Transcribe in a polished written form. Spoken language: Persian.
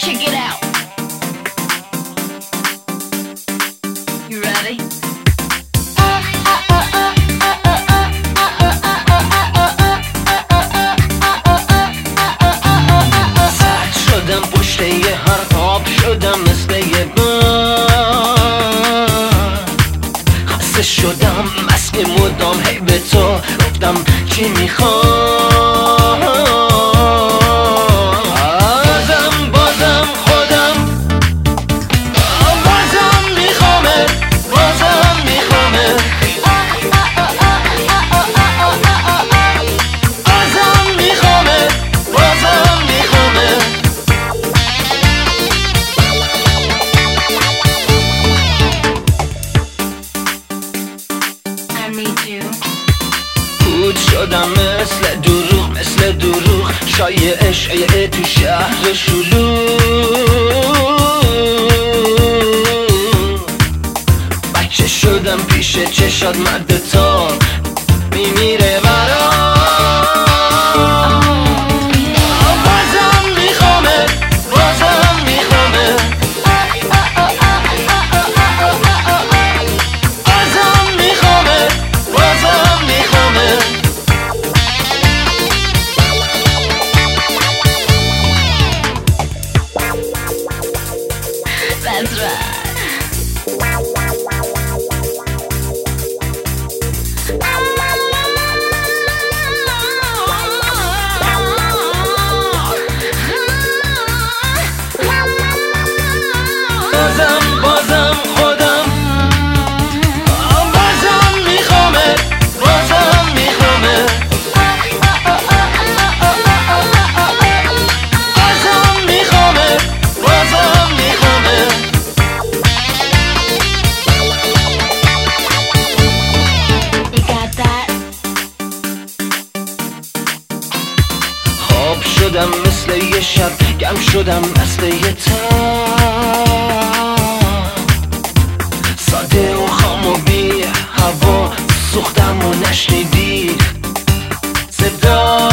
Check it out. You ready? سرد شدم پشت یه هر آب شدم مثل یه بند خسته شدم مسک مدام هی به تو گفتم چی میخوام بازم خودم بازم میخوامه بازم میخوامه بازم میخوامه بازم میخوامه I need you. بود شدم مثل دروغ شایعه تو شهر شلوغ بچه شدم پیش چشات مرد تا میمیره برام بازم میخوامه بازم میخوامه بازم میخوامه بازم میخوامه That's right. بازم خودم بازم میخوامه بازم میخوامه بازم میخوامه بازم میخوامه You got that? خواب شدم مثل یه شب گم شدم مثل یه ساده و خام و بی هوا سوختم و نشنیدی صدا